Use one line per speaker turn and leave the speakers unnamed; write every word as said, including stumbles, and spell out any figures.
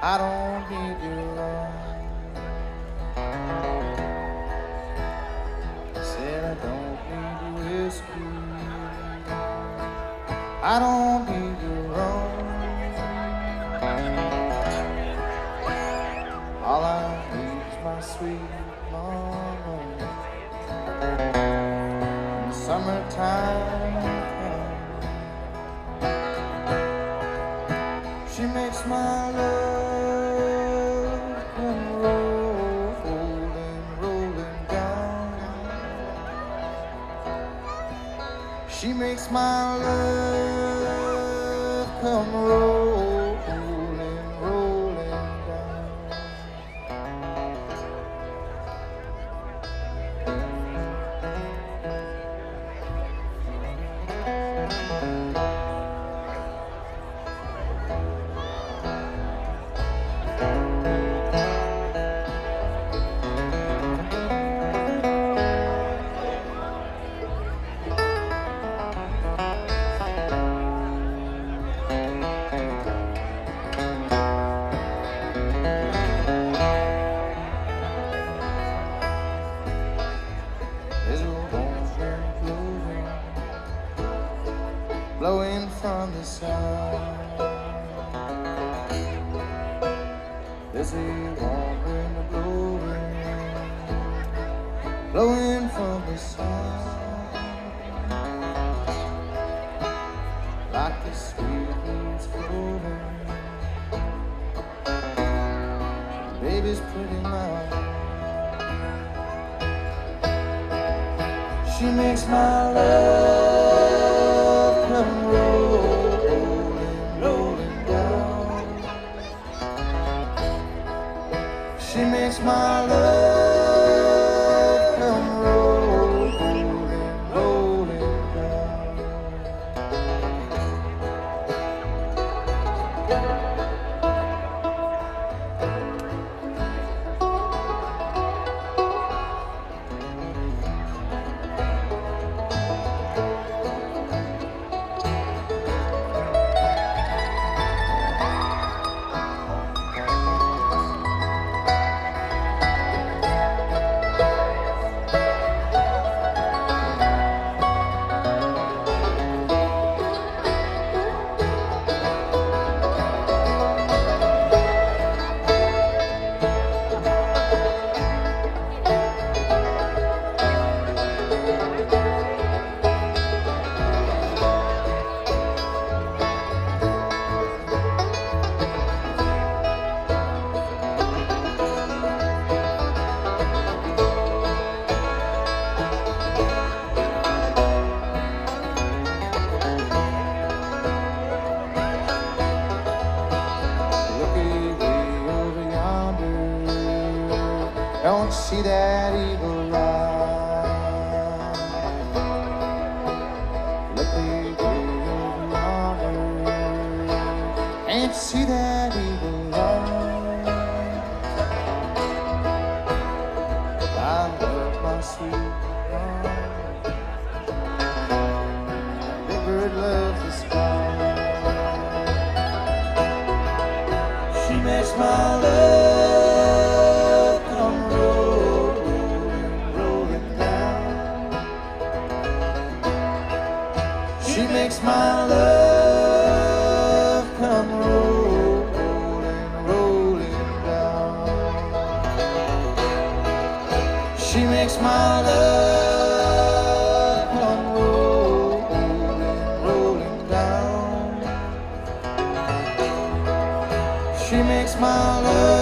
I don't need you wrong. Said I don't need your whiskey. I don't need your rum. All I need is my sweet mama. In the summertime, she makes my love come rolling, rolling down. She makes my love come rolling, rolling down. There's a warm wind blowing, blowing from the south. There's a warm wind blowing, blowing from the south. Like the sweet winds floating, baby's pretty mouth. She makes my love come rolling, rolling down. She makes my love come rolling, rolling down. Don't see that eagle eye. Looking over yonder, can't see that eagle eye. I love my sweet mama. The bird loves the sky. She makes my love She makes my love come rolling, rolling down. She makes my love come rolling, rolling down. She makes my love